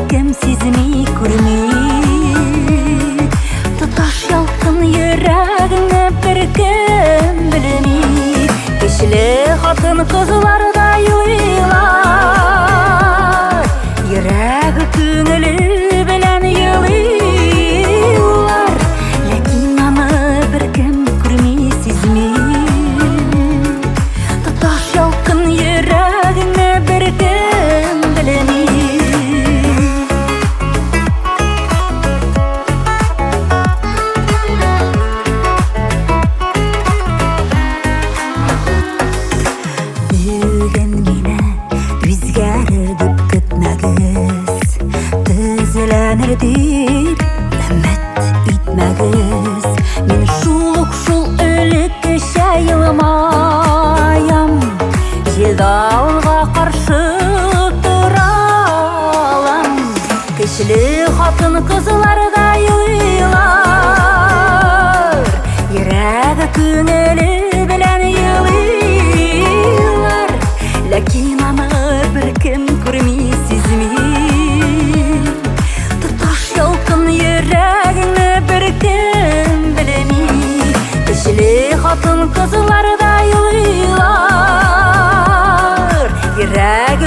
кем сезмей күрмей, тоташ ялкын йөрәгеңне бер кем белмей. Кечле хатын кызларда юйлар, йөрәге күңеле белән юлыйлар, ләкин аны бер кем күрмей, сизмей. Тоташ ялкын йөрәгеңне бер кем белмей. Бүген генә үзгәрер дип көтмәгез, төзеләнер дип өмет итмәгез. Мин шул ук шул элеккечә елмаям, җилдауга каршы торалам. Кечле хатын кызларда юйлар, йөрәге күңеле белән юлыйлар, ләкин аны бер кем күрмей, сизмей. Тоташ ялкын йөрәгеңне бер кем белмей. Кечле хатын кызларда юлыйлар, йөрәге